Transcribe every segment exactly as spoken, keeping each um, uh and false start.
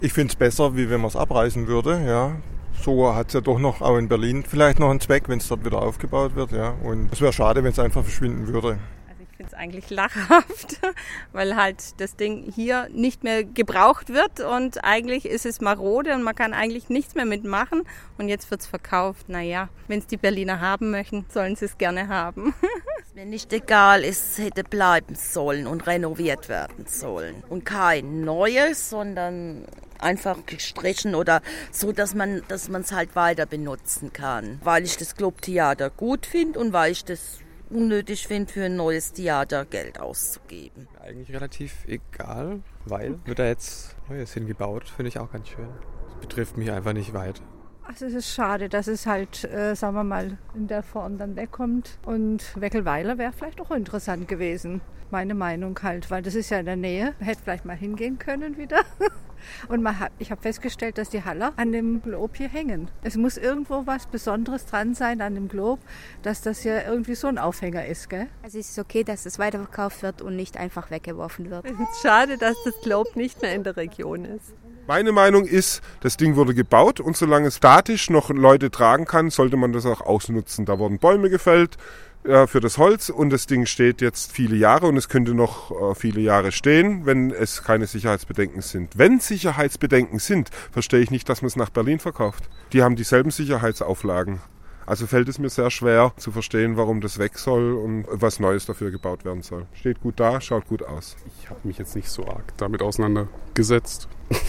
Ich finde es besser, wie wenn man es abreißen würde, ja. So hat es ja doch noch, auch in Berlin, vielleicht noch einen Zweck, wenn es dort wieder aufgebaut wird, ja. Und es wäre schade, wenn es einfach verschwinden würde. Ich finde es eigentlich lachhaft, weil halt das Ding hier nicht mehr gebraucht wird und eigentlich ist es marode und man kann eigentlich nichts mehr mitmachen und jetzt wird es verkauft. Naja, wenn es die Berliner haben möchten, sollen sie es gerne haben. Mir nicht egal, es hätte bleiben sollen und renoviert werden sollen. Und kein neues, sondern einfach gestrichen oder so, dass man dass man es halt weiter benutzen kann. Weil ich das Clubtheater gut finde und weil ich das unnötig finde, für ein neues Theater Geld auszugeben. Eigentlich relativ egal, weil wird da jetzt Neues hingebaut, finde ich auch ganz schön. Das betrifft mich einfach nicht weit. Also es ist schade, dass es halt, äh, sagen wir mal, in der Form dann wegkommt. Und Weckelweiler wäre vielleicht auch interessant gewesen, meine Meinung halt, weil das ist ja in der Nähe. Man hätte vielleicht mal hingehen können wieder. Und man hat, ich habe festgestellt, dass die Haller an dem Glob hier hängen. Es muss irgendwo was Besonderes dran sein an dem Glob, dass das ja irgendwie so ein Aufhänger ist, gell? Also es ist okay, dass es weiterverkauft wird und nicht einfach weggeworfen wird. Es ist schade, dass das Glob nicht mehr in der Region ist. Meine Meinung ist, das Ding wurde gebaut und solange es statisch noch Leute tragen kann, sollte man das auch ausnutzen. Da wurden Bäume gefällt äh, für das Holz und das Ding steht jetzt viele Jahre und es könnte noch äh, viele Jahre stehen, wenn es keine Sicherheitsbedenken sind. Wenn Sicherheitsbedenken sind, verstehe ich nicht, dass man es nach Berlin verkauft. Die haben dieselben Sicherheitsauflagen. Also fällt es mir sehr schwer zu verstehen, warum das weg soll und was Neues dafür gebaut werden soll. Steht gut da, schaut gut aus. Ich habe mich jetzt nicht so arg damit auseinandergesetzt.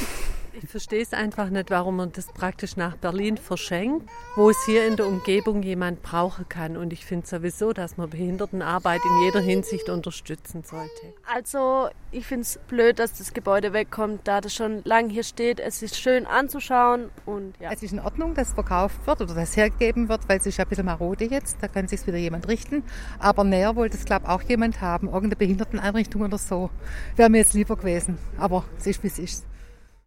Ich verstehe es einfach nicht, warum man das praktisch nach Berlin verschenkt, wo es hier in der Umgebung jemand brauchen kann. Und ich finde sowieso, dass man Behindertenarbeit in jeder Hinsicht unterstützen sollte. Also ich finde es blöd, dass das Gebäude wegkommt, da das schon lange hier steht. Es ist schön anzuschauen. Und ja. Es ist in Ordnung, dass es verkauft wird oder dass es hergegeben wird, weil es ist ja ein bisschen marode jetzt. Da kann sich wieder jemand richten. Aber näher wollte es, glaube ich, auch jemand haben. Irgendeine Behinderteneinrichtung oder so. Wäre mir jetzt lieber gewesen. Aber es ist, wie es ist.